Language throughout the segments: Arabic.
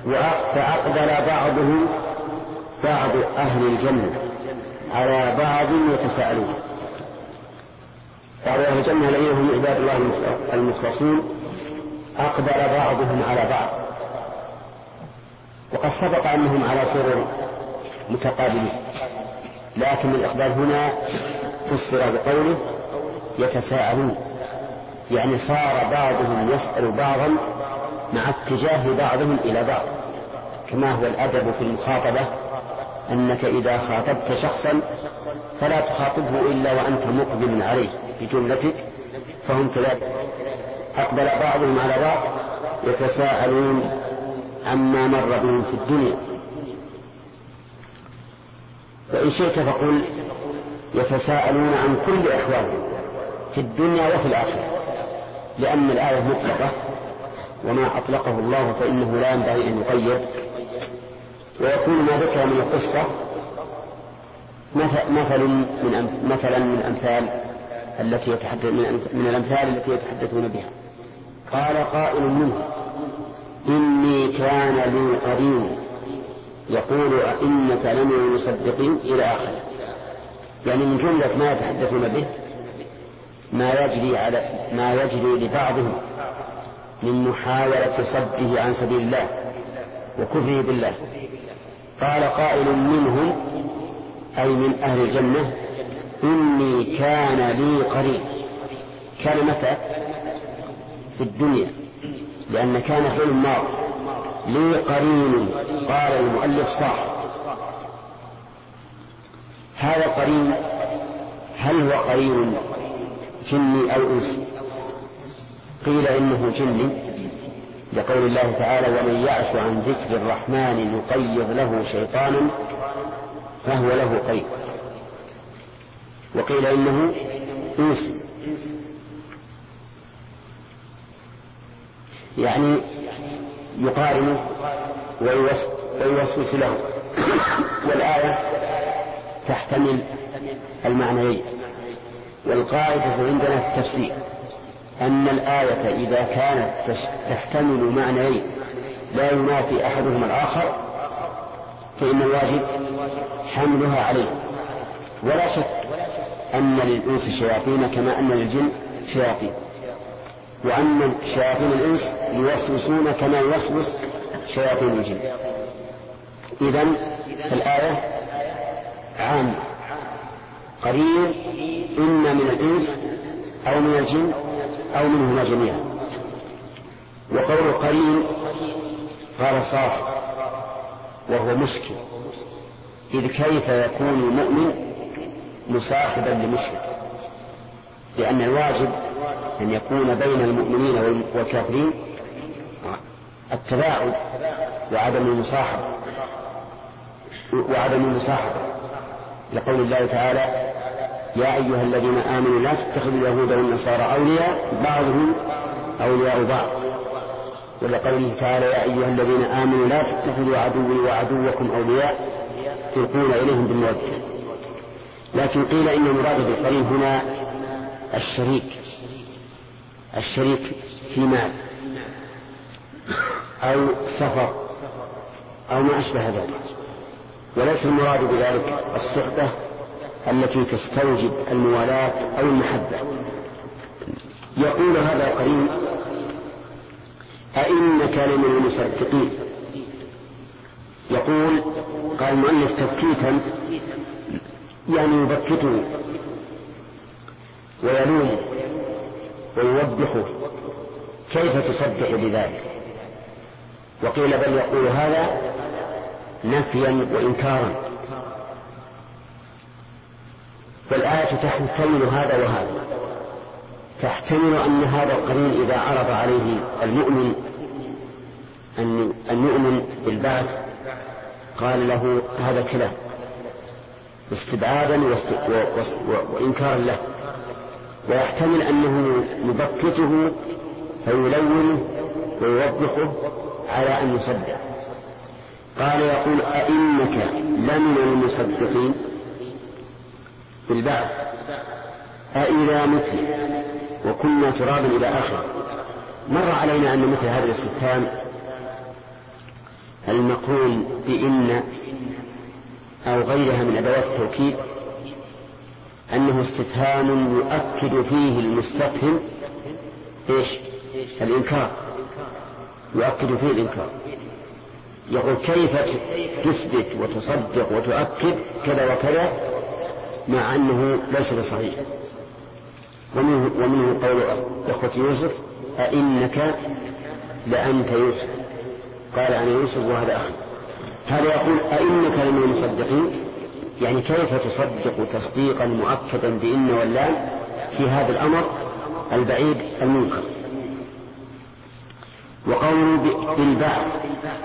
فأقبل بعض أهل الجنة على بعض يتساءلون. بعض أهل الجنة الذين هم عباد الله المخلصون أقبل بعضهم على بعض، وقد سبق أنهم على سرر متقابلين، لكن الإقبال هنا فسر بقوله يتساءلون، يعني صار بعضهم يسأل بعضا مع اتجاه بعضهم إلى بعض، كما هو الأدب في المخاطبة أنك إذا خاطبت شخصا فلا تخاطبه إلا وأنت مقبل عليه بجملتك، فهم كذلك. أقبل بعضهم على بعض يتساءلون عما مر بهم في الدنيا. وإن شئت فقل يتساءلون عن كل أحوالهم في الدنيا وفي الآخرة، لأن الآية مطلقة، وما أطلقه الله فإنه لا ينبغي أن يقيد. ويكون ما ذكر من القصة مثلا من الأمثال التي يتحدثون بها. قال قائل منهم إني كان لي قرين يقول أئنك لمن المصدقين إلى آخره، يعني من جملة ما يتحدثون به ما يجري لبعضهم من محاولة صده عن سبيل الله وكفره بالله. قال قائل منهم أي من أهل الجنة إني كان لي قرين. كان متى؟ في الدنيا، لأن كان فعل ماضي. لي قرين، قال المؤلف صح. هذا قرين هل هو قرين جني أو إنسي؟ قيل إنه جني لقول الله تعالى ومن يعش عن ذكر الرحمن نقيض له شيطانا فهو له قرين. وقيل إنه إنسي، يعني يقارن ويوسوس له. والآية تحتمل المعنيين، والقاعدة عندنا في التفسير أن الآية إذا كانت تحتمل معنيين لا ينافي أحدهما الآخر فإن الواجب حملها عليه. ولا شك أن للإنس شياطين كما أن للجن شياطين، وأن شياطين الإنس يوسوسون كما يوسوس شياطين الجن. إذن فالآية عامة، قرين إما من الإنس أو من الجن أو منهما جميعا. وقول قرين قال صاحب، وهو مشكل، إذ كيف يكون المؤمن مصاحبا لمشرك؟ لأن الواجب أن يكون بين المؤمنين والكافرين التباعد وعدم المصاحبة لقول الله تعالى يا أيها الذين آمنوا لا تتخذوا اليهود والنصارى أولياء بعضهم أولياء بعض، ولقوله تعالى يا أيها الذين آمنوا لا تتخذوا عدوي وعدوكم أولياء تلقون إليهم بالمودة. لكن قيل إن المراد بالقرين هنا الشريك في مال أو سفر أو ما أشبه ذلك، وليس المراد بذلك الصحبة التي تستوجب الموالاة أو المحبة. يقول هذا قرين أئنك لمن المصدقين. قال المؤلف تبكيتا يعني يبكته ويلومه ويوبخه كيف تصدق بذلك. وقيل بل يقول هذا نفيا وإنكارا. والآية تحتمل هذا وهذا، تحتمل أن هذا القرين إذا عرض عليه المؤمن أن يؤمن بالبعث قال له هذا كلام استبعادا وإنكارا له، ويحتمل أنه يبكته فيلونه ويوبخه على أن يصدق. قال يقول أئنك لمن المصدقين بالبعث أئذا متنا وكنا ترابا إلى آخره. مر علينا أن مثل هذا الاستفهام المقرون بإن أو غيرها من أدوات التوكيد أنه استفهام يؤكد فيه المستفهم إيش؟ الإنكار، يؤكد فيه الإنكار. يقول كيف تثبت وتصدق وتؤكد كذا وكذا مع أنه ليس بصحيح. ومنه قول إخوة يوسف أئنك لأنت يوسف، قال أنا يوسف وهذا أخي. هذا يقول أئنك لمن المصدقين، يعني كيف تصدق تصديقا مؤكدا بإن واللام في هذا الأمر البعيد المنكر. وقوله بالبعث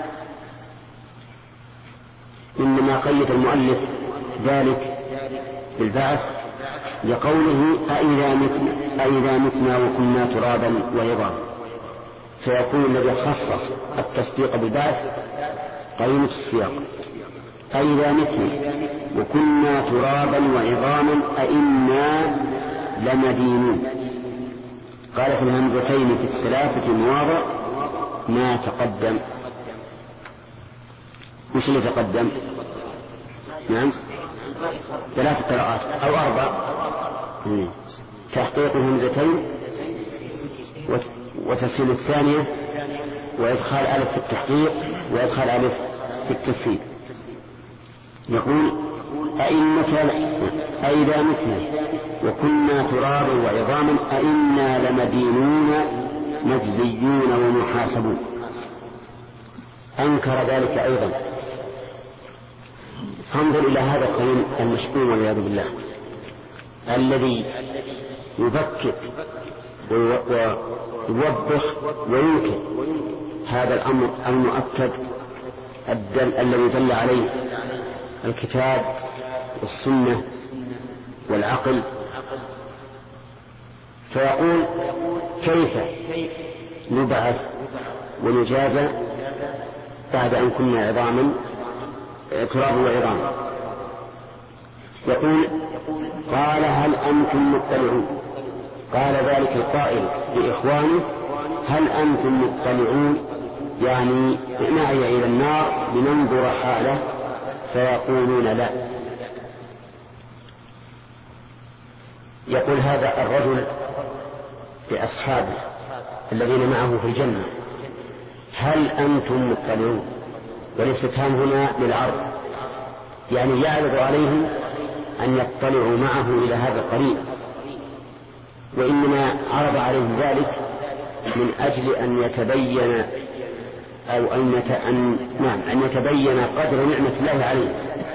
إنما قيد المؤلف ذلك بالبعث لقوله أئذا متنا وكنا ترابا وعظاما، فيكون الذي خصص التصديق بالبعث قرينة السياق. أئذا متنا وكنا ترابا وعظاما أئنا لمدينون. قال في الهمزتين في الثلاثة مواضع ما تقدم. وش اللي تقدم؟ نعم 3 قراءات أو 4. تحقيق الهمزتين وتسهيل الثانية وإدخال ألف في التحقيق وإدخال ألف في التسهيل. يقول أئذا متنا وكنا ترابا وعظاما أئنا لمدينون مجزيون ومحاسبون. أنكر ذلك أيضا. فانظر إلى هذا القرين المشؤوم والعياذ بالله الذي يبكت ويوبخ وينكر هذا الأمر المؤكد الذي دل عليه الكتاب والسنة والعقل. فيقول كيف نبعث ونجازى بعد أن كنا عظاما ترابا وعظاما. يقول قال هل أنتم مطلعون، قال ذلك القائل لإخوانه هل أنتم مطلعون، يعني معي إلى النار لننظر حاله، فيقولون لا. يقول هذا الرجل لأصحابه الذين معه في الجنة هل أنتم مطلعون، والاستفهام هنا للعرض، يعني يعرض عليهم أن يطلعوا معه إلى هذا القريب، وإنما عرض عليهم ذلك من أجل أن يتبين أو أن يتبين قدر نعمة الله عليه.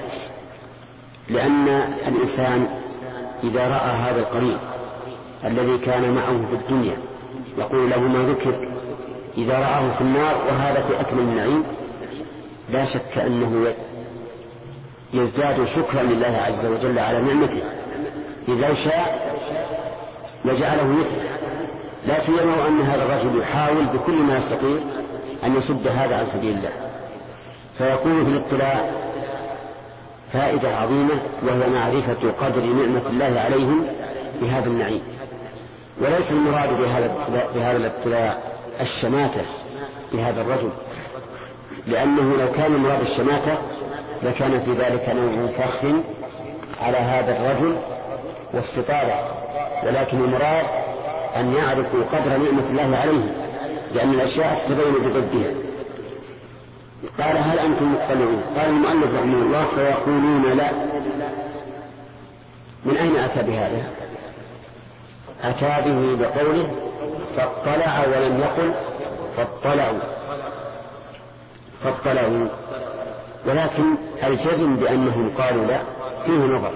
لأن الإنسان إذا رأى هذا القريب الذي كان معه في الدنيا يقول له ما ذكر، إذا رآه في النار وهذا في أكمل النعيم، لا شك أنه يزداد شكرا لله عز وجل على نعمته، إذا لو شاء لجعله مثله، لا سيما أن هذا الرجل يحاول بكل ما يستطيع أن يصد هذا عن سبيل الله. فيكون في الاطلاع فائدة عظيمة، وهي معرفة قدر نعمة الله عليهم بهذا النعيم. وليس المراد بهذا الاطلاع الشماتة بهذا الرجل، لأنه لو كان المراد الشماتة لكان في ذلك نوع فخر على هذا الرجل واستطالة، ولكن المراد أن يعرفوا قدر نعمة الله عليهم، لأن الأشياء تتبين بضدها. قال هل أنتم مطلعون، قال المؤلف رحمه الله فيقولون لا. من أين أتى بهذا؟ أتى به بقوله فاطلع ولم يقل فاطلعوا، ولكن الجزم بأنهم قالوا لا فيه نظر.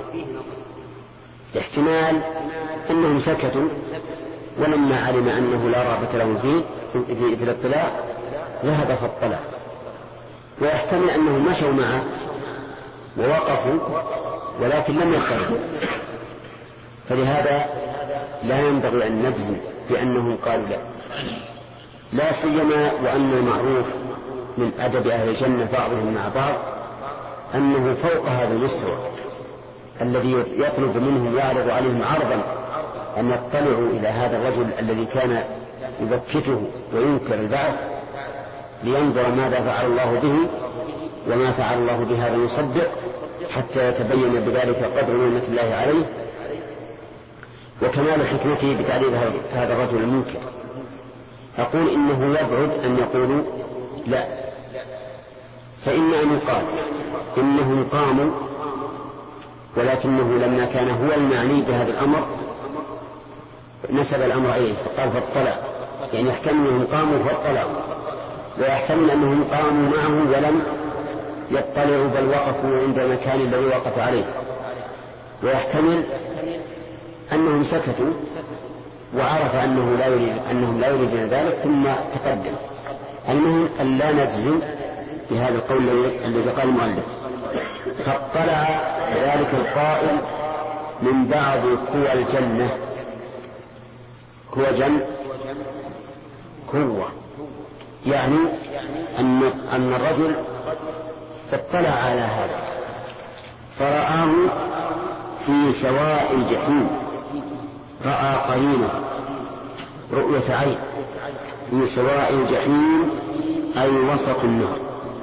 احتمال أنهم سكتوا ولما علم أنه لا رغبة لهم فيه في الاطلاع ذهب فاطلع، ويحتمل أنهم مشوا معه ووقفوا ولكن لم يطلعوا. فلهذا لا ينبغي أن نجزم بأنهم قالوا لا سيما وأن المعروف من أدب أهل الجنة بعضهم مع بعض أنه فوق هذا المستوى الذي يطلب منهم يعرض عليهم عرضا أن يطلعوا إلى هذا الرجل الذي كان يبكته وينكر البعث، لينظر ماذا فعل الله به وما فعل الله بهذا المصدق، حتى يتبين بذلك قدر نعمة الله عليه وكمال حكمته بتعذيب هذا الرجل المنكر. أقول إنه يبعد أن يقولوا لا، فإما أن يقال إنهم قاموا ولكنه لما كان هو المعني بهذا الأمر نسب الأمر إليه فقال فاطلع، يعني يحتمل أنهم قاموا فاطلعوا، ويحتمل أنهم قاموا معه ولم يطلعوا بل وقفوا عند المكان الذي وقف عليه، ويحتمل أنهم سكتوا وعرف أنهم لا يريدون ذلك ثم تقدم. المهم أن لا نجزم بهذا القول الذي قال المؤلف. فاطلع ذلك القائل من بعض قوى الجنة. قوى جنة قوة، يعني أن الرجل اطلع على هذا فرآه في سواء الجحيم، رأى قرينه رؤية عين في سواء الجحيم أي وسط النار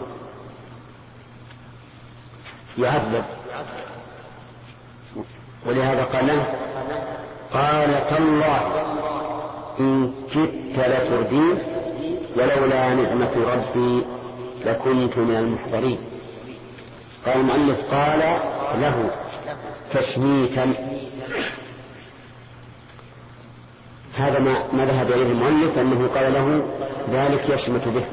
يعذب. ولهذا قال تالله إن كدت لتردين ولولا نعمة ربي لكنت من المحضرين. قال المؤلف قال له تشميتا، هذا ما ذهب إليه المؤلف أنه قال له ذلك يشمت به،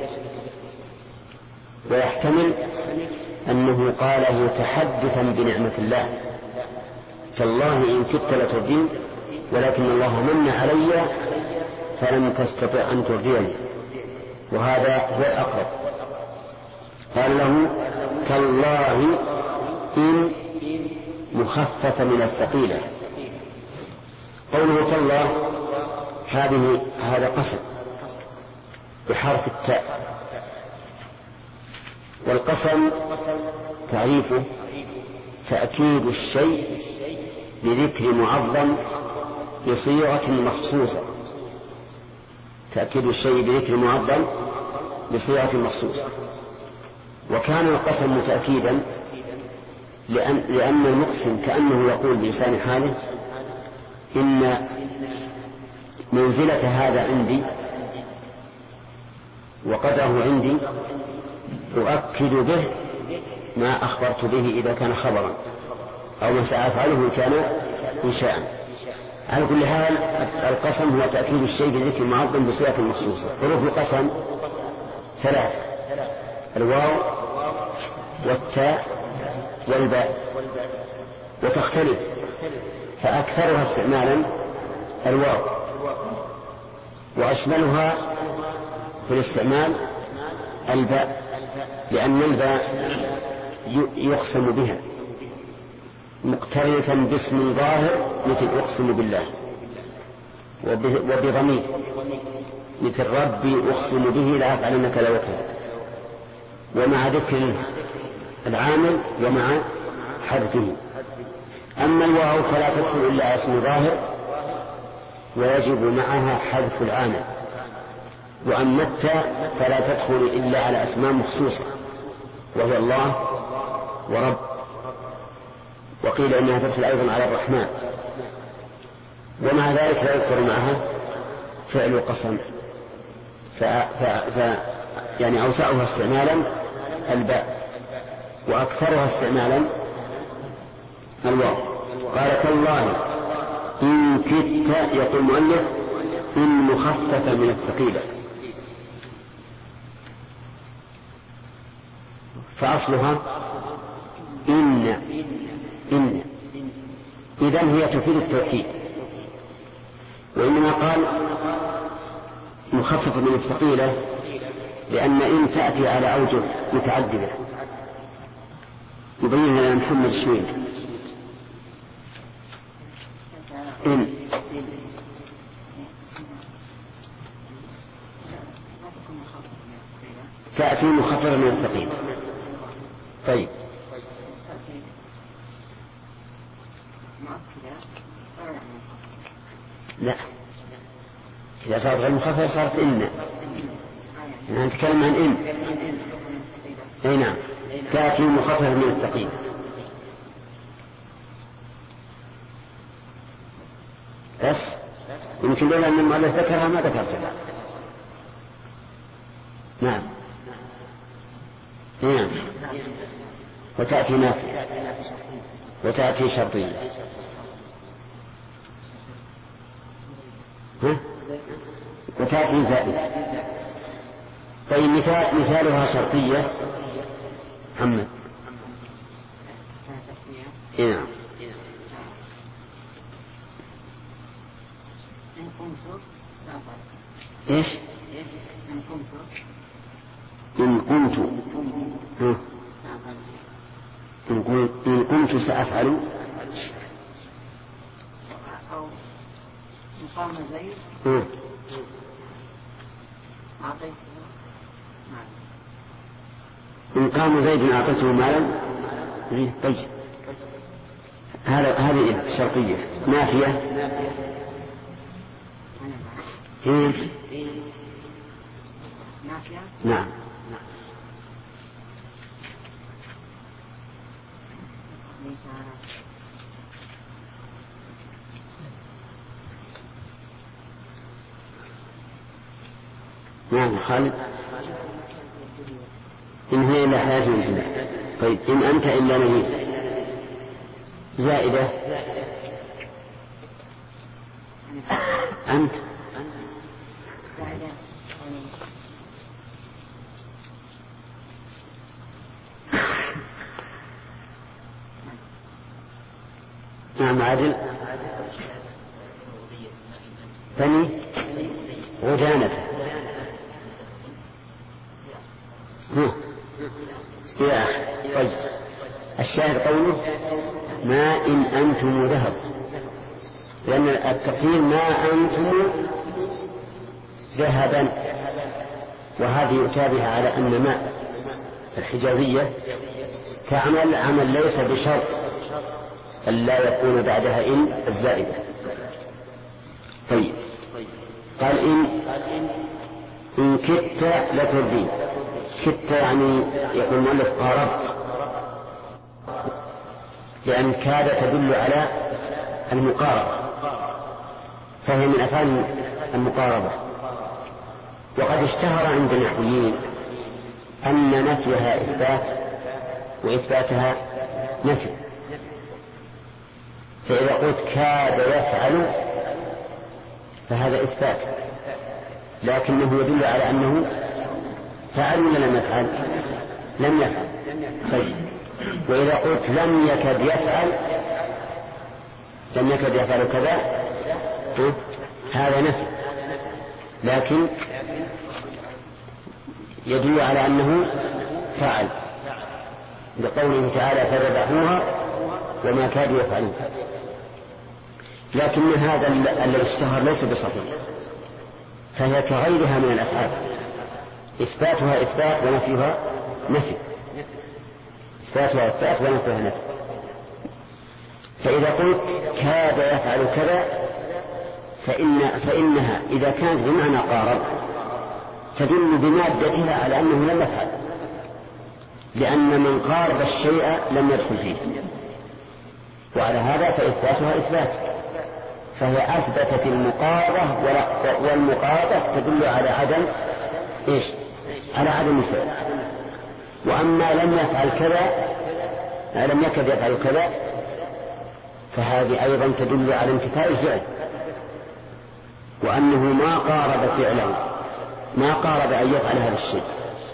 ويحتمل أنه قاله تحدثا بنعمة الله، فالله إن كدت لتردين ولكن الله من علي فلم تستطع أن ترضيني، وهذا هو الأقرب. قال له تالله إن مخففة من الثقيلة. قوله تالله هذا قسم بحرف التاء، والقسم تعريفه تأكيد الشيء بذكر معظم بصيغة مخصوصة، تأكيد الشيء بذكر معظم بصيغة مخصوصة. وكان القسم تأكيدا لأن المقسم كأنه يقول بلسان حاله إن منزلة هذا عندي وقدره عندي أؤكد به ما أخبرت به إذا كان خبرا، أو ما سأفعله إن كان إنشاء. على كل حال القسم هو تأكيد الشيء بذكر معظم بصيغة مخصوصة. حروف القسم ثلاث: الواو والتاء والباء، وتختلف، فأكثرها استعمالا الواو، وأشملها في الاستعمال الباء، لأن الباء يقسم بها مقترنة باسم ظاهر مثل أقسم بالله، وبضمير مثل ربي أقسم به لأفعلنك لا وكذا، ومع ذكر العامل ومع حذفه. أما الواو فلا تدخل إلا اسم ظاهر ويجب معها حذف العامل، وأما التاء فلا تدخل إلا على أسماء مخصوصة وهي الله ورب، وقيل إنها تدخل أيضا على الرحمن، ومع ذلك لا يذكر معها فعل قسم، يعني أوسعها استعمالا الباء وأكثرها استعمالا الواو. قال تالله إن كدت، يقول المؤلف إن مخففة من الثقيلة، فأصلها إن إذن هي تفيد التوكيد، وإنما قال مخففة من الثقيلة لأن إن تأتي على أوجه متعددة، يبين لنا محمد الشويد. إن تأتي مخففة من الثقيلة. طيب لا، إذا صارت غير مخففة صارت إن، نتكلم عن إن. أي نعم، تأتي مخففة من الثقيل. بس يمكن لولا أن المؤلف ذكرها ما ذكرتها. نعم. نعم. وتأتي نافية وتأتي شرطية. وتأتي زائدة. طيب مثالها شرطية محمد. نعم. إيش؟ إن كنت سأفعل. أو مقام زيد أعطيته. إن قام زيد أعطيته مالا. طيب هذه شرطية. نافية. نعم. نعم خالد. إن هي إلا حياة الدنيا. طيب إن أنت إلا نبي زائدة. أنت نعم عادل. ثاني غدانة. يا طيب الشاهد قوله ما إن أنتم ذهب، لأن التقييم ما أنتم ذهبا، وهذه يتابع على أن ما الحجازية تعمل عمل ليس بشرط ألا يكون بعدها إن الزائدة. طيب قال إن كدت لتردين. كدت يعني يقول المؤلف قاربت، لأن كاد تدل على المقاربة، فهي من أفعال المقاربة. وقد اشتهر عند النحويين أن نفيها إثبات وإثباتها نفي. فإذا قلت كاد يفعل فهذا إثبات، لكنه يدل على أنه فعل ولا لم يفعل؟ لم يفعل. طيب وإذا قلت لم يكد يفعل، لم يكد يفعل كذا، هذا نفي، لكن يدل على أنه فعل، لقوله تعالى فذبحوها وما كادوا يفعلون. لكن هذا الذي اشتهر ليس بصحيح، فهي كغيرها من الأفعال، إثباتها إثبات ونفيها نفي. إثباتها إثبات ونفيها نفي. فإذا قلت كاد يفعل كذا فإنها إذا كانت بمعنى قارب تدل بمادتها على أنه لم يفعل، لأن من قارب الشيء لم يدخل فيه، وعلى هذا فإثباتها إثبات، فهي أثبتت المقاربة، والمقاربة تدل على عدم إيش؟ على عدم الفعل. وأما لم يفعل كذا، لم يكد يفعل كذا، فهذه أيضا تدل على انتفاء الفعل، وأنه ما قارب فعله، ما قارب أن يفعل هذا الشيء.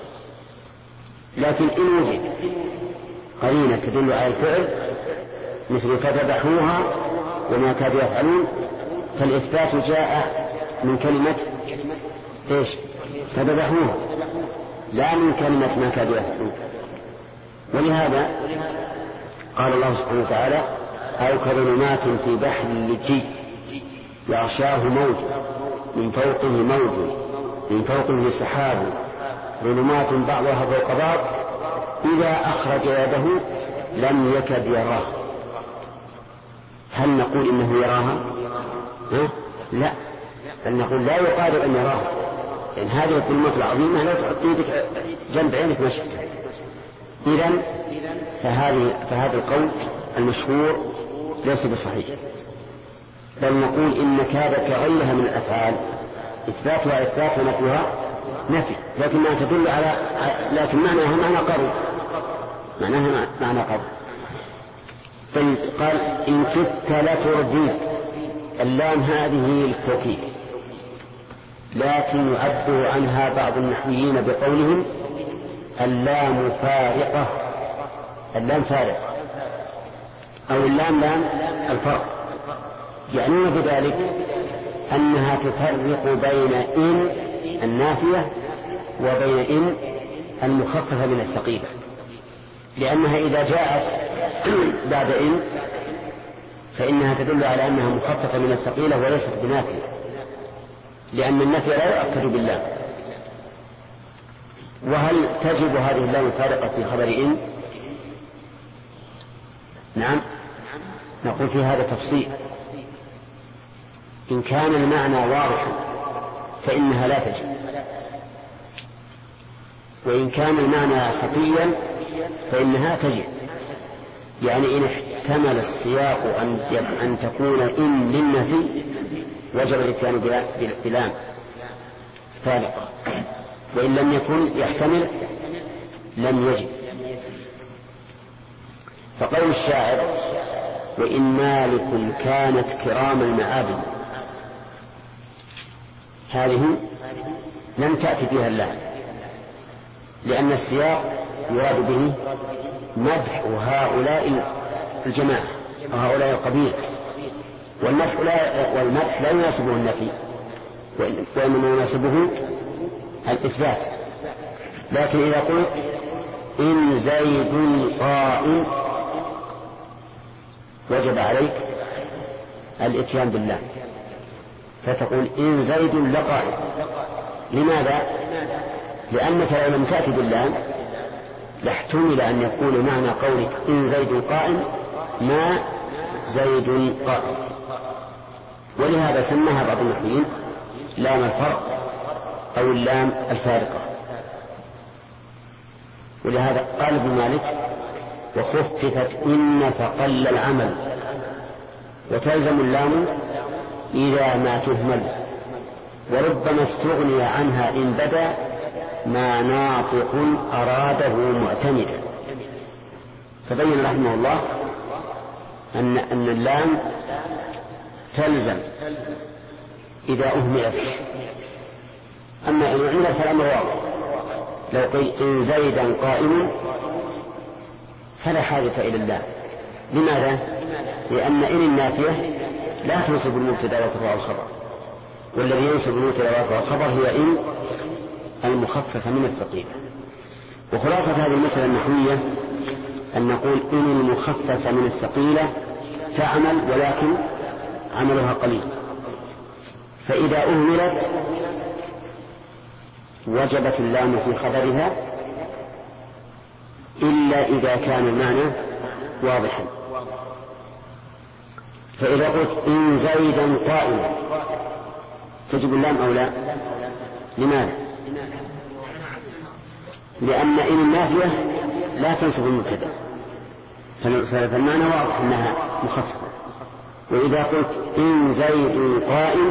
لكن إن وجد قرينة تدل على الفعل مثل فذبحوها وما كادوا يفعلون، فالإثبات جاء من كلمة إيش؟ فذبحوها، لا من كلمة ما كادوا يفعلون. ولهذا قال الله سبحانه وتعالى أو كظلمات في بحر اللجي يغشاه موج من فوقه موج من فوقه سحاب ظلمات بعضها فوق بعض إذا أخرج يده لم يكد يراه. هل نقول إنه يراها؟ لا، بل نقول لا يقال أن يراها، يعني هذه الظلمات العظيمة لا تحط يدك جنب عينك ما شفتها. إذن فهذا القول المشهور ليس بصحيح، بل نقول إن كاد كغيرها من الأفعال إثباتها إثبات ونفيها نفي، لكنها تدل على لكن معناها معنى قرب، معناها معنى قرب. طيب قال إن كدت لترديد، اللام هذه للتوكيد، لكن يعبر عنها بعض النحويين بقولهم اللام فارقة، اللام فارقة أو اللام لام الفرق، يعنون بذلك أنها تفرق بين إن النافية وبين إن المخففة من الثقيلة، لأنها إذا جاءت بعد إن فإنها تدل على أنها مخففة من الثقيلة وليست بنافية، لأن النفي لا يؤكد بالله. وهل تجب هذه اللام الفارقة في خبر إن؟ نعم، نقول في هذا تفصيل. إن كان المعنى واضحا فإنها لا تجب، وإن كان المعنى خفيا فإنها تجب. يعني إن احتمل السياق أن تكون إن للنفي وجب الاتيان بلام فارقة، وإن لم يكن يحتمل لم يجب. فقول الشاعر وإن مالك كانت كرام المعابد، هذه لم تأتي بها اللام، لأن السياق يراد به مدح هؤلاء الجماعة وهؤلاء القبيلة، والمدح لا يناسبه النفي وإنما يناسبه الإثبات. لكن إذا قلت إن زيد قائم وجب عليك الإتيان بالله، فتقول إن زيد لقائم. لماذا؟ لأنك لو لم تأتي بالله لاحتمل أن يكون معنى قولك إن زيد قائم ما زيد قائم، ولهذا سماها بعض النحويين لام الفرق أو اللام الفارقة. ولهذا قال ابن مالك وخففت إن فقل العمل، وتلزم اللام إذا ما تهمل، وربما استغني عنها إن بدا ما ناطق أراده معتمدا. فبين رحمه الله أن اللام تلزم إذا أهملت، أما إن أهملت فالأمر واضح. لو قيل إن زيدا قائم فلا حاجة إلى اللام. لماذا؟ لأن إن النافية لا تنصب المبتدأ وترفع الخبر، والذي ينصب المبتدأ ويرفع الخبر هي إن المخففة من الثقيلة. وخلاصة هذه المسألة النحوية أن نقول إن المخففة من الثقيلة تعمل ولكن عملها قليل، فإذا أهملت وجبت اللام في خبرها إلا إذا كان المعنى واضحا. فإذا قلت إن زيدا قائما تجب اللام أو لا؟ لماذا؟ لأن إن النافية لا تنصب المبتدأ، فالمعنى واضح أنها مخففة. وإذا قلت إن زيد قائم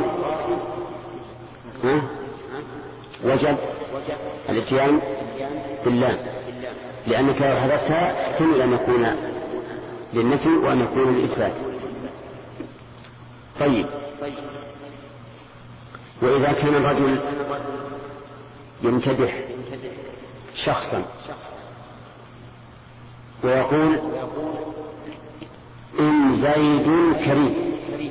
وجب الاتيان باللام، لأنك لو حذفتها احتمل أن يكون للنفي وأن يكون للإثبات. طيب، وإذا كان الرجل يمتدح شخصا ويقول إن زيد كريم،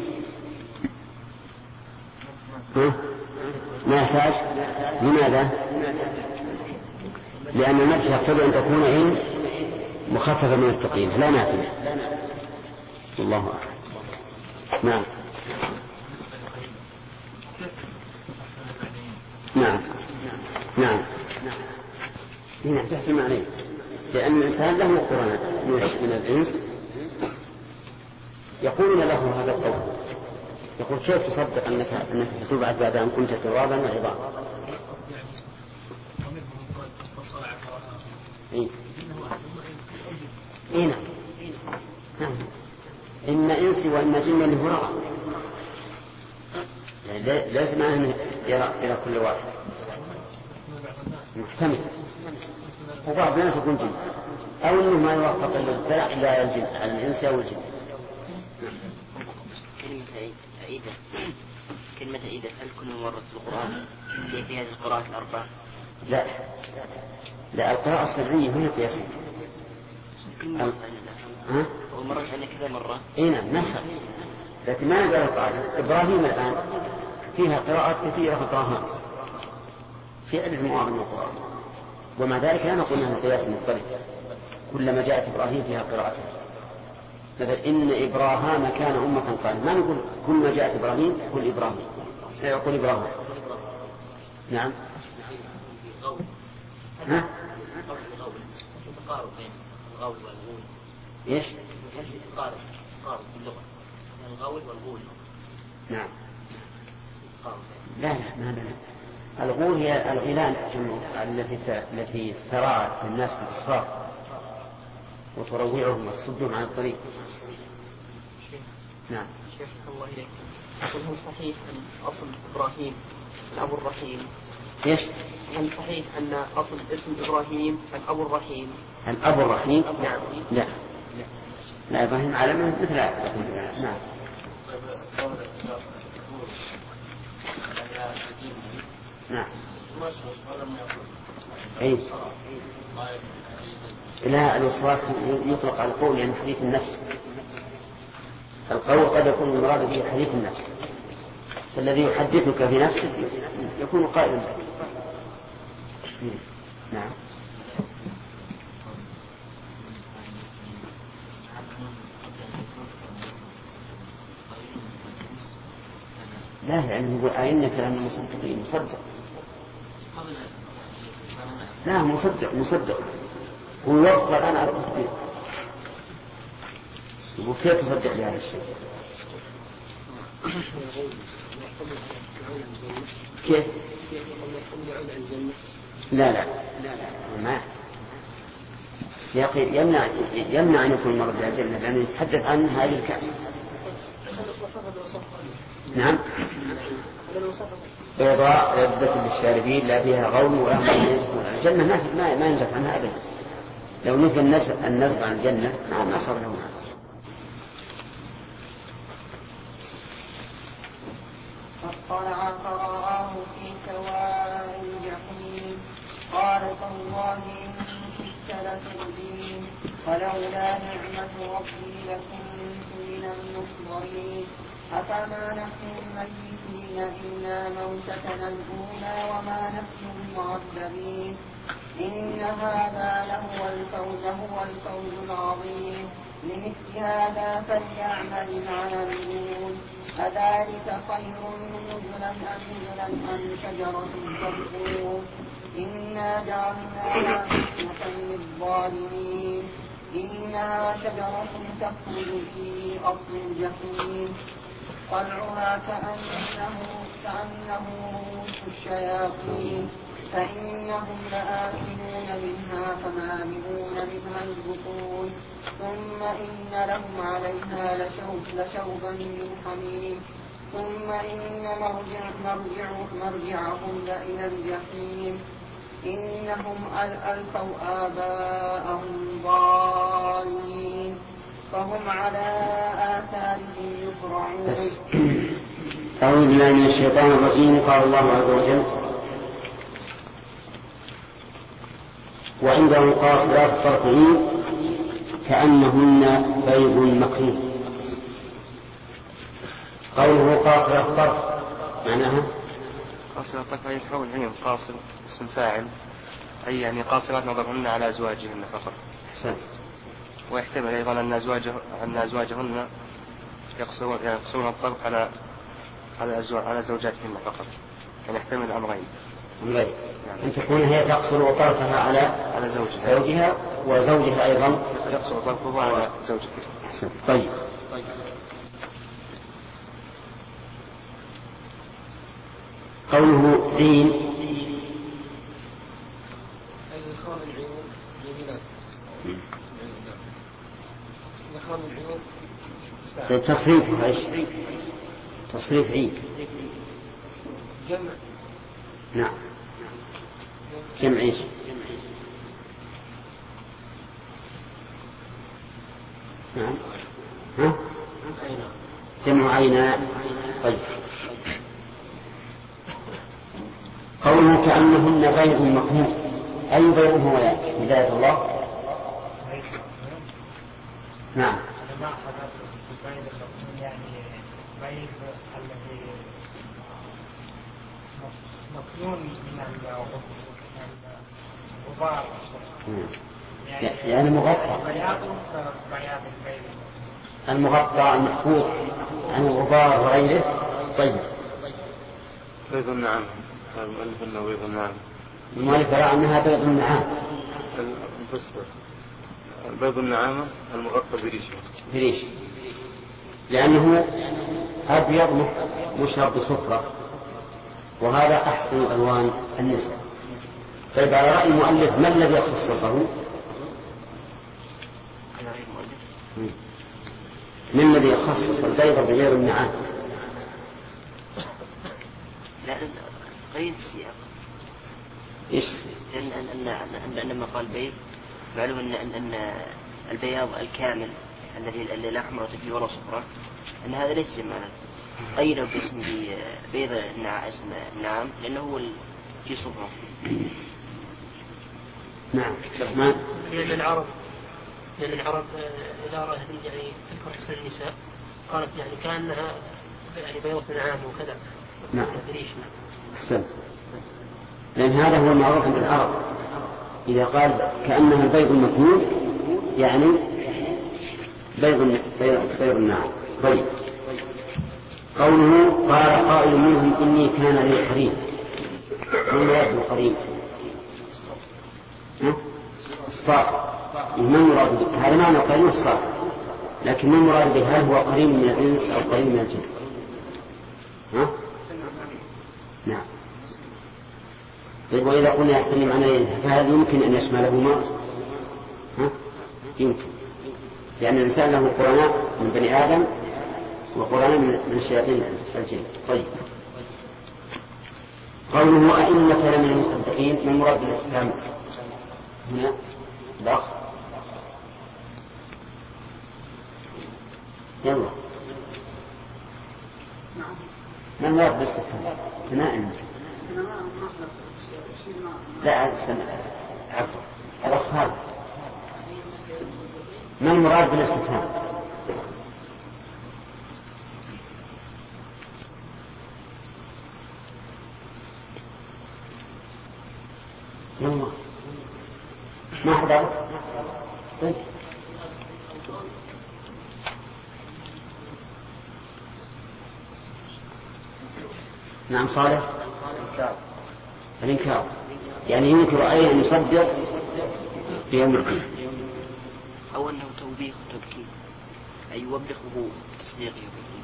ما يحتاج. لماذا؟ لأن المدح يقتضي أن تكون إن مخففة من الثقيلة لا نافية. الله أعلم. نعم نعم نعم هنا تحت المعنى، لأن الإنسان له قرآن من الإنس يقولون له هذا القول، يقول كيف تصدق أنك ستبعث بعد أن كنت ترابا وعظاما؟ إيه؟ إيه نعم. إما إنسي وإما جن اللي هو رأى، يعني لازم أن يرى كل واحد محتمل، وبعض الناس يكون جن، أو إنه ما يوافق الدلع إلا الجن على الإنس أو الجن. كلمة عيدة هل كل مرة في القرآن في هذه القراءات الأربع؟ لا القراءة السرية هي قياسية. ومرة عندنا كذا مرة. إيه نعم نفس، لكن ما نزل القرآن. إبراهيم الآن فيها قراءات كثيرة في القرآن في عدة مواضع من القرآن، ومع ذلك لا نقول أنها قياس مضطرد. كلما جاءت إبراهيم فيها قراءته، مثلا إن إبراهيم كان أمة قال، ما نقول كل ما جاءت إبراهيم قل إبراهيم، يقول إبراهيم. نعم. ها؟ إيش؟ تقارب في اللغة الغول والغول. نعم. لا الغول هي الغلال التي تراعى الناس بالإسراف وتروعهم وتصدهم عن الطريق. نعم. شيخ الله إليك، هل صحيح أن أصل إبراهيم الأب الرحيم؟ إيش؟ هل صحيح أن أصل اسم إبراهيم الأب الرحيم؟ الأب الرحيم؟ نعم. لا إبراهيم على مثل نعم. نعم. أي. لا الوسواس يطلق على القول يعني حديث النفس. القول قد يكون المراد به حديث النفس، فالذي يحدثك في نفسك يكون قائلا. نعم. لا يعني يقول أئنك لأنه مصدق. لا مصدق ويوقع الآن على التصديق. يقول كيف تصدق بهذا الشيء؟ كيف؟ لا ما السياق يمنع أن يكون المرء بها الجنة، لأنه يتحدث عن هذه الكأس. نعم. بيضاء لذة للشاربين لا فيها غول ولا هم. الجنة ما ينزف عنها أبدا. لو نفي النزف عن الجنة ما صار له. فاطلع فرآه في سواء الجحيم قال تالله إن كدت لتردين ولولا نعمة ربي لكنت من المحضرين أفما نحن الميتين إلا موتتنا الأولى وما نحن بمعذبين إن هذا لهو الفوز العظيم لمثل هذا فليعمل العاملون أذلك خير نزلا أم شجرة الزقوم إنا جعلناها فتنة للظالمين إنها شجرة تخرج في أصل الجحيم طلعها كأنه رؤوس الشياطين فإنهم لآكلون منها فمالئون منها البطون ثم إن لهم عليها لشوبا من حميم ثم إن مرجعهم لإلى الجحيم إنهم ألفوا آباءهم ضالين فهم على آثارهم يفرعون. أعوذ بالله من الشيطان الرجيم. قال الله عز وجل وعندهم قاصرات الطرف عين كأنهن بيض مكنون. قوله قاصرات الطرف معناها قاصرات الطرف أي حول عين قاصر اسم فاعل أي يعني قاصرات نظرهن على أزواجهن فقط. ويحتمل أيضا أن أزواجهن يقصرون الطرف على زوجاتهن فقط، يعني يحتمل الأمرين. أن تكون هي تقصر طرفها على زوجها وزوجها أيضا يقصر طرفه على زوجته. طيب. قوله دين تصريف ايش؟ تصريف عيد. جمع. نعم. جمع ايش؟ نعم. ها؟ جمع عينا. طيب. قوله كأنهن بيض مكنون، أي بيض هو يا هداية الله؟ نعم. يعني بيض الذي مكنون من الغبار، يعني مغطى، المغطى المحفوظ عن الغبار وغيره. طيب. بيض النعام، المؤلف انه بيض النعام. المؤلف يرى انها بيض النعام. بيض النعامة المغطى بريشه. لأنه أبيض مشرب بصفرة، وهذا أحسن ألوان النساء. طيب على رأي المؤلف ما الذي خصصه؟ من الذي خصص البيض بغير النعام؟ لا غير السياق. إيش؟ لأن لما قال بيض معلوم أن البياض الكامل الذي لا حمرة فيه ولا صفرة أن هذا ليس معنى قيله باسم بيض النعام لأنه هو في صفرة. نعم. لأن العرب إذا أرادت يعني تذكر حسن النساء قالت يعني كأنها يعني بيضة نعام وكذا. نعم. أحسن. لأن هذا هو المعروف عند العرب، إذا قال كأنها البيض المكنون يعني بيض النعام. طيب. قوله قال قائل منهم إني كان لي قرين. ما مراد بالقرين؟ الصاد. ما مراد به؟ هذا معنى قرين الصاد، لكن ما مراد به؟ هل هو قرين من الإنس أو قرين من الجن؟ ها؟ نعم. طيب وإذا قلنا يحتمل معنيين فهل يمكن أن يشملهما؟ ها؟ يمكن، لأن الإنسان له قرناء من بني آدم وقرناء من الشياطين الجن. طيب. قوله أئنك لمن المصدقين، من مراد بالاستفهام هنا؟ لا. يلا. من مراد بالاستفهام؟ هنا لا عفوا الأخبار. ما المراد بالاستفهام؟ يلا ما حضرت. طيب. نعم صالح. الإنكار يعني ينكر أي أن يصدق بيوم الدين، أو أنه توبيخ تبكير أي يوبخه بتصديقه به.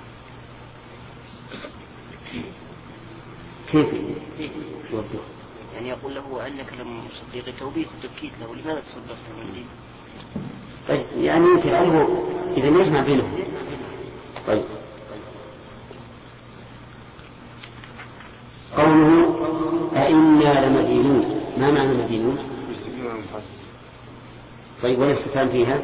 كيف يوبخه؟ يعني يقول له أنك لم تصدق توبيخ تبكيت له لماذا تصدقت من الدين؟ طيب يعني يمكن أنه إذا يجمع بينهم. طيب. قوله أئنا لمدينون، ما معنى مدينون؟ طيب والاستفهام فيها؟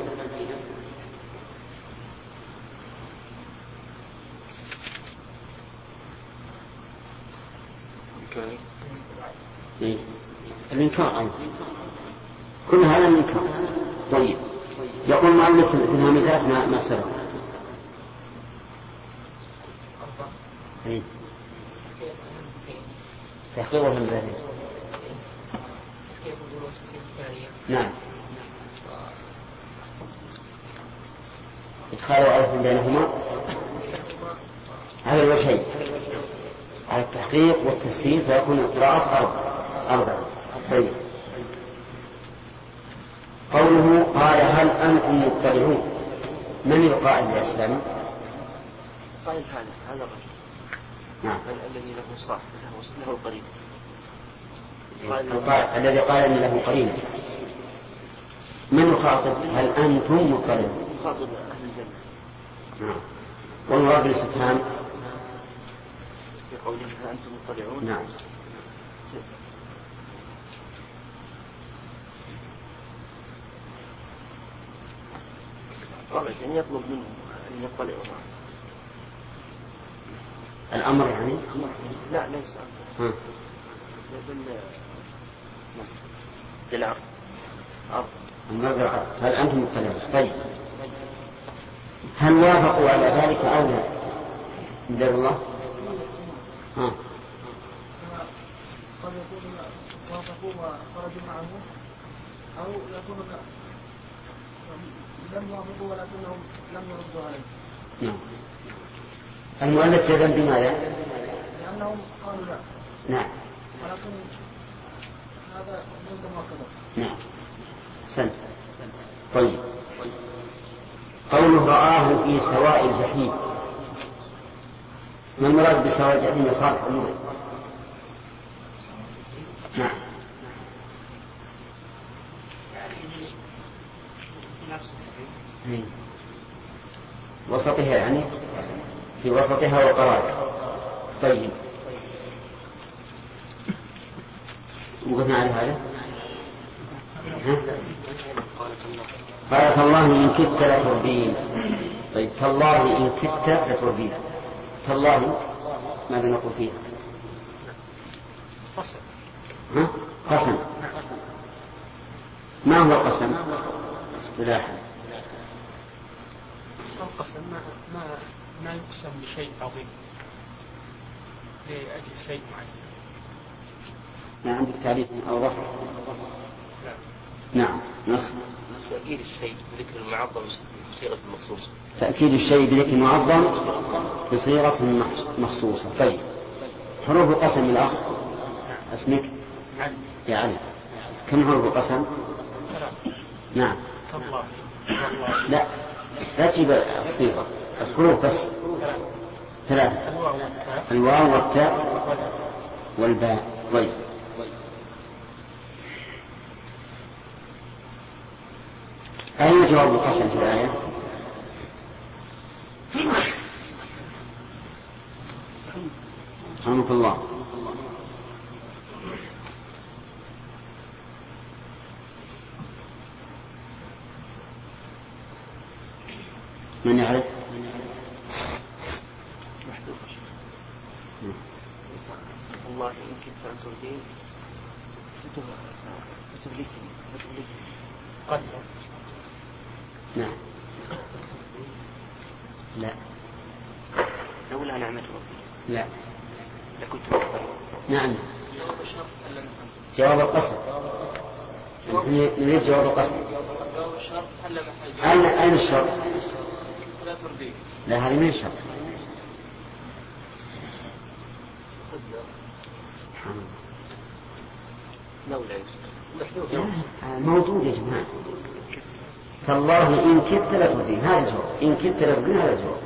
الإنكار كل هذا الإنكار. طيب. يقول مؤلف في الهمزات ما سبق. تحقيق الهمزات. نعم. إدخال ألف بينهما على الوجهين، على التحقيق والتسهيل، فيكون القراءات أربعة. طيب. قوله قال هل أنتم مطلعون، من القائل الإسلامي؟ قائل هذا الرجل. نعم. الذي له صاحب له قريب. الذي قال أن له قرين. من يخاطب؟ هل أنتم مطلعون؟ يخاطب أهل الجنة. نعم. والمراد بالاستفهام في قوله هل أنتم مطلعون. نعم. يعني يطلب منهم أن يطلعوا. الأمر يعني؟ لا ليس أمر. بالعرض. النظر هل أنتم مطلعون؟ طيب هل وافقوا على ذلك أو لا؟ ندر الله. قد يكون وافقوا وخرجوا معه أو يكون لم يوافقوا ولكنهم لم يردوا عليه. نعم. المؤلف جزم بماذا؟ لأنهم قالوا لا. نعم. ولكن هذا ليس مؤكدا. نعم. سنت. طيب قوله رآه في سواء الجحيم، ما المراد بسواء الجحيم يا صالح؟ نعم. وسطها يعني في وسطها وقرارها. طيب وقفنا على هذا. قال تالله إن كدت لتردين. طيب تالله إن كدت لتردين، تالله ماذا نقول فيها؟ قسم. ما هو القسم اصطلاحا؟ القسم ما يقسم بشيء عظيم لأجل شيء معين. ما عندك تعريف أوضح؟ نعم. نص. تأكيد الشيء بذكر المعظم بصيغة مخصوصة. تأكيد الشيء بذكر معظم بصيغة مخصوصة. طيب حروف القسم الأخ اسمك يا علي، كم حروف القسم؟ نعم. لا تجيب الصيغة، الحروف بس ثلاثة: الواو والتاء والباء. طيب أين جواب القسم في الآية؟ رحمك الله. من يعرف؟ والله إن كنت أن تردين فتبليكني. قد نعم. لا لولا نعمة ربي لا لكنت مختار. نعم. جواب القسم. نريد جواب القسم. أين الشرط؟ لا هذه من الشرط. موجود يا جماعة. تالله إن كدت لتردين، هذا الجواب. إن كدت لتردين هذا الجواب.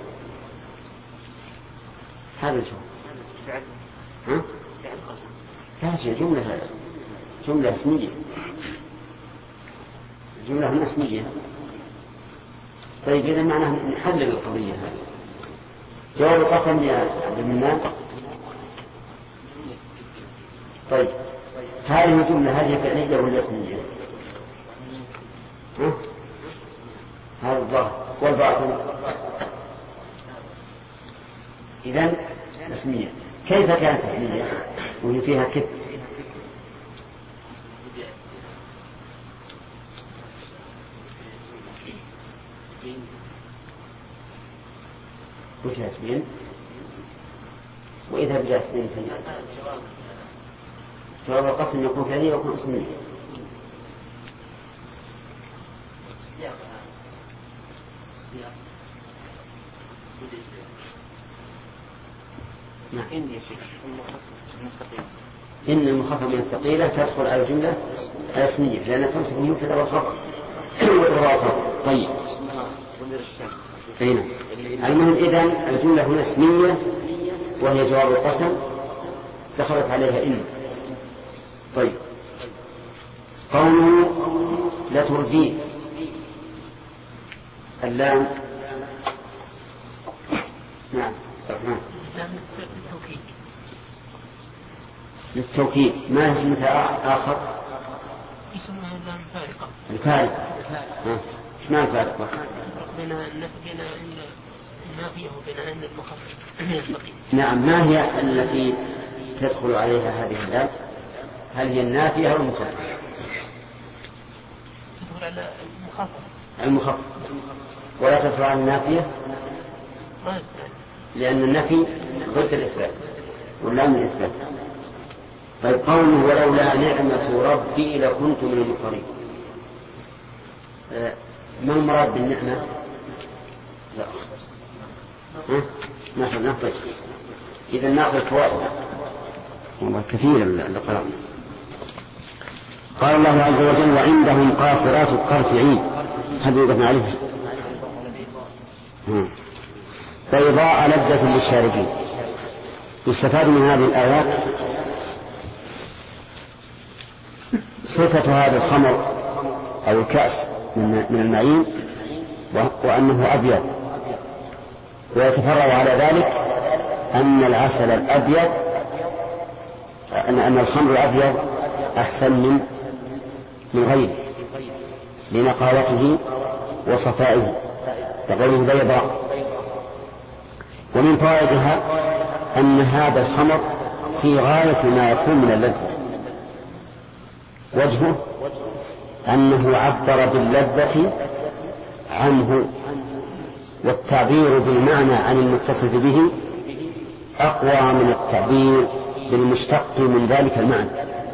هذا الجواب. لا شيء جملة اسمية. جملة اسمية. طيب إذا معناه نحلل القضية هذه. جواب القسم يا عبد المنان. طيب هذه الجملة هذه فعلية ولا اسمية؟ هذا الظاهر والباطن. إذن اسمية. كيف كانت اسمية وهي فيها كذب؟ وجهت بين، وإذا بدأت بين جواب القسم يكون فعلية ويكون اسمية. نعم. إن المخفف من الثقيلة تدخل على الجملة الاسمية لأنها تنصب المبتدأ والخبر والإضافة. طيب هنا المهم إذن الجملة هنا اسمية وهي جواب القسم دخلت عليها إن. طيب قوله لا تردين اللام. نعم للتوكيد. ما اسمها آخر؟ اسمها اللام فارقة. الفارقة. ايش معنى الفارقة؟ بين النافية وبين أن المخفف. نعم. ما هي التي تدخل عليها هذه اللام؟ هل هي النافية أو المخفف؟ تدخل على المخفف. ولا تدخل على النافية لأن النفي ضد الإثبات واللام الإثبات. طيب قوله ولولا نعمة ربي لكنت من المقرين، ما المراد بالنعمة؟ لا ناخذ إذا ناخذ فوائد والله كثير القرآن. قال الله عز وجل وعندهم قاصرات الطرف عين. هذا يضاف عليه بيضاء لذة للشاربين. يستفاد من هذه الآيات صفة هذا الخمر أو الكأس من المعين وأنه أبيض، ويتفرع على ذلك أن العسل الأبيض أن الخمر الأبيض أحسن من غيره لنقاوته وصفائه، تقوله بيضاء. ومن فوائدها أن هذا الخمر في غاية ما يكون من اللذة. وجهه أنه عبر باللذة عنه، والتعبير بالمعنى عن المتصف به أقوى من التعبير بالمشتق من ذلك المعنى.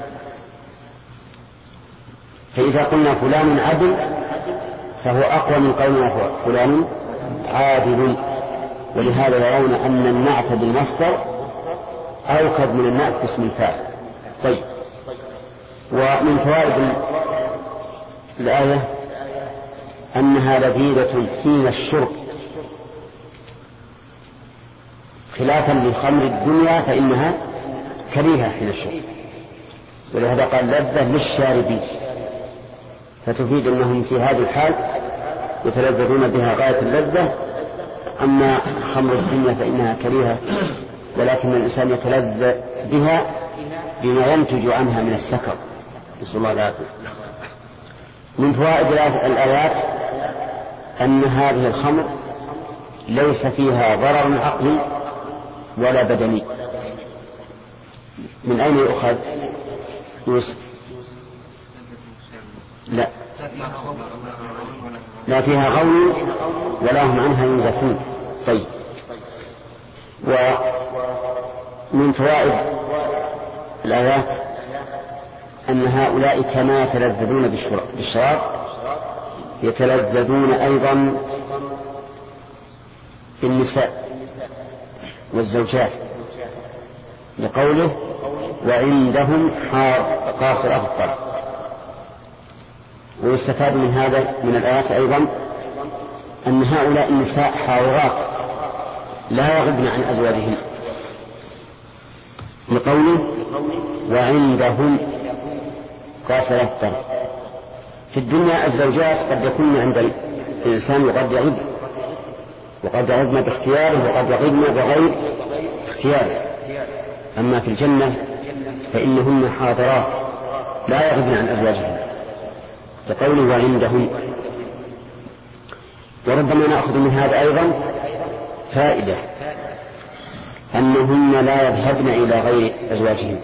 فإذا قلنا فلان عدل فهو أقوى من قولنا فلان عادل، ولهذا يرون أن النعت بالمصدر أوكد من النعت باسم الفاعل. طيب، ومن فوائد الآية أنها لذيذة حين الشرب خلافا لخمر الدنيا فإنها كريهة حين الشرب، ولهذا قال لذة للشاربين، فتفيد أنهم في هذه الحال يتلذذون بها غاية اللذة. أما خمر الدنيا فإنها كريهة، ولكن الإنسان يتلذذ بها بما ينتج عنها من السكر، نسأل الله العافية. من فوائد الآيات أن هذه الخمر ليس فيها ضرر عقلي ولا بدني. من أين يؤخذ؟ يوسف؟ لا فيها غول ولا هم عنها ينزفون. طيب، ومن فوائد الآيات أن هؤلاء كما يتلذذون بالشراب يتلذذون أيضا بالنساء والزوجات، لقوله وعندهم قاصرات الطرف. ويستفاد من هذا من الآيات أيضا أن هؤلاء النساء حاضرات لا يغضن عن أزواجهن، لقوله وعندهم قاصرات الطرف. في الدنيا الزوجات قد يكون عند الإنسان وقد يغض، وقد يغضن باختياره وقد يغضن بغير اختياره. أما في الجنة فإنهن حاضرات لا يغضن عن أزواجهن، لقوله وعندهم. وربما نأخذ من هذا أيضا فائدة أنهن لا يذهبن إلى غير أزواجهن،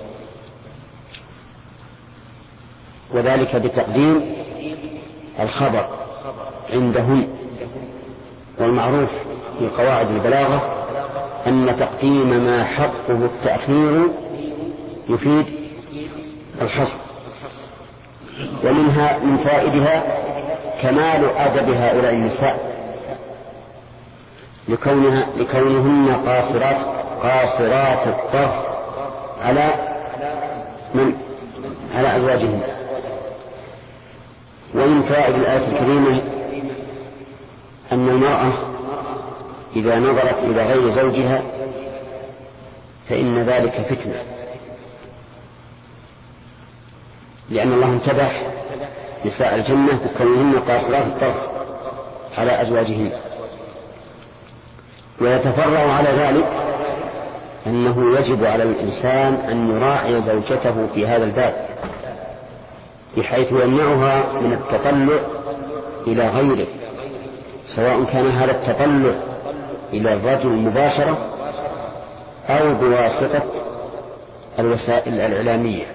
وذلك بتقديم الخبر عندهم. والمعروف في قواعد البلاغة أن تقديم ما حقه التأخير يفيد الحصر. ومنها من فائدها كمال أدب هؤلاء النساء لكونهن قاصرات الطرف على أزواجهن. ومن فائد الآية الكريمة أن المرأة إذا نظرت إلى غير زوجها فإن ذلك فتنة، لأن الله امتدح نساء الجنة بكونهن قاصرات الطرف على أزواجهن. ويتفرع على ذلك أنه يجب على الإنسان أن يراعي زوجته في هذا الباب، بحيث يمنعها من التطلع إلى غيره، سواء كان هذا التطلع إلى الرجل مباشرة أو بواسطة الوسائل الإعلامية.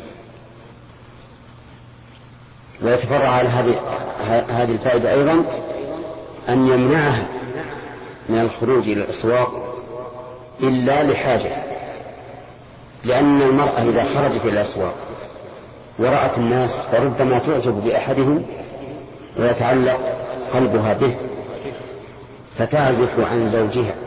ويتفرع على هذه الفائدة أيضا أن يمنعها من الخروج إلى الأسواق إلا لحاجة، لأن المرأة إذا خرجت إلى الأسواق ورأت الناس فربما تعجب بأحدهم ويتعلق قلبها به فتعزف عن زوجها